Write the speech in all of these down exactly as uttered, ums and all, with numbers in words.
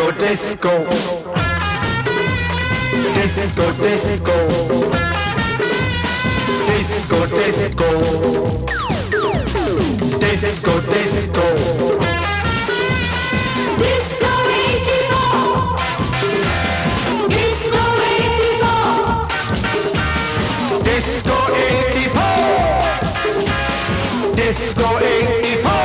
disco, disco, disco, disco, disco, disco, disco, disco, disco eighty-four, disco eighty-four, disco eighty-four, disco eighty-four.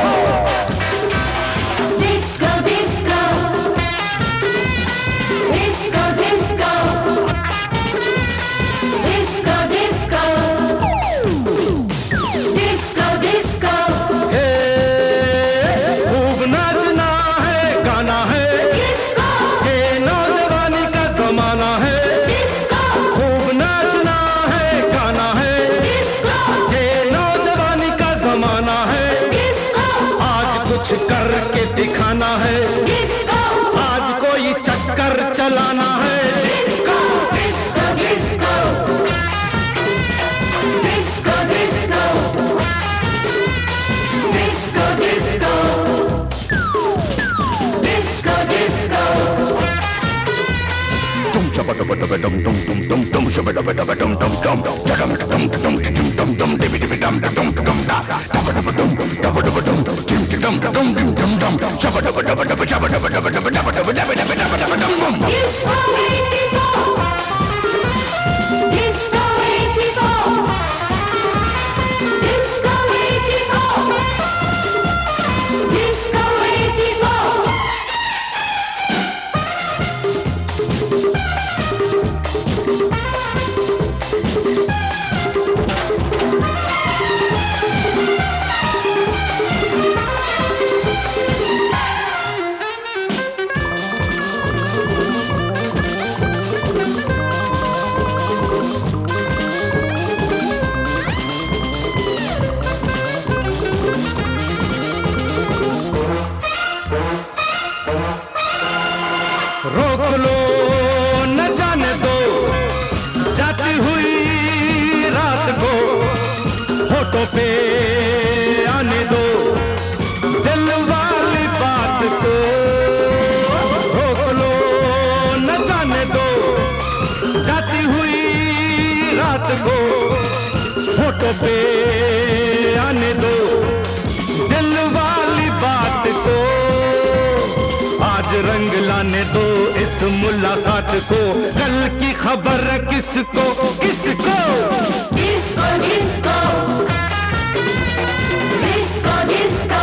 करके दिखाना है, आज कोई चक्कर चलाना है। Disco disco disco disco disco disco disco disco disco तुम चबट बट बट तुम तुम तुम तुम तुम चबट बट बट तुम तुम तुम चबट तुम तुम तुम तुम तुम डिबि डिबि डम डम डम डा चबट बट तुम चबट बट तुम dum dum dum dum dum dum shabba dabba dabba dabba shabba dabba dabba dabba dabba dabba dabba dabba dabba dabba dum dum. Disco eighty-four, disco eighty-four, disco eighty-four, disco eighty-four. रोक लो न जाने दो जाती हुई रात को, होठों पे आने दो दिल वाली बात को। रोक लो न जाने दो जाती हुई रात को, होठों पे आने दो दिल वाली बात को। आज रंग लाने दो इस मुलाकात को, कल की खबर किसको किसको। Disco disco disco disco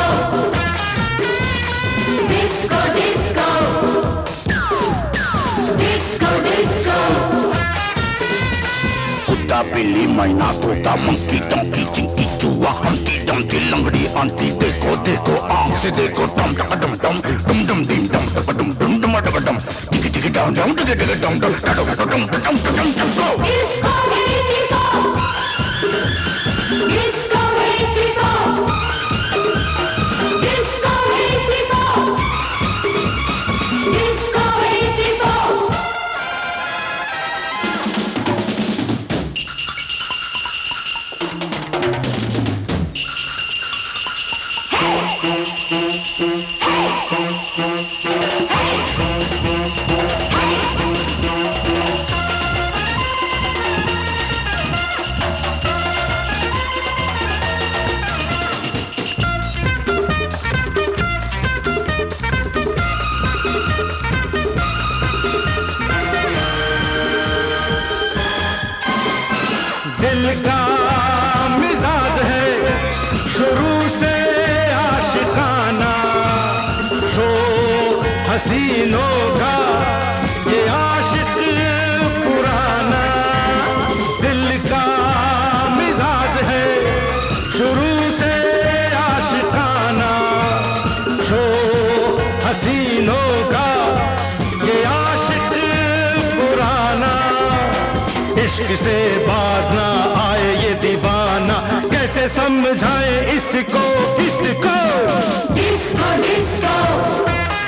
disco disco disco disco. कुत्ता बिल्ली मैना तोता मंकी टंकी चिंकी चूहा हंटी डंकी लंगड़ी आंटी, देखो देखो आंख से देखो टम टम टम टम टम टम डिम टम टम टम टम टम टम टिकी टिकी टम टम टिकी टिकी टम टम टम टम टम टम टम टम। Disco eighty-four, disco eighty-four, disco eighty-four, disco eighty-four. दिल का मिजाज है शुरू से आशिकाना, शौक हसीनों का ये आशिक पुराना। दिल का मिजाज है शुरू से आशिकाना, शौक हसीनों का ये आशिक पुराना। इश्क से बाज ना आए ये दीवाना, कैसे समझाए इसको इसको। Disco disco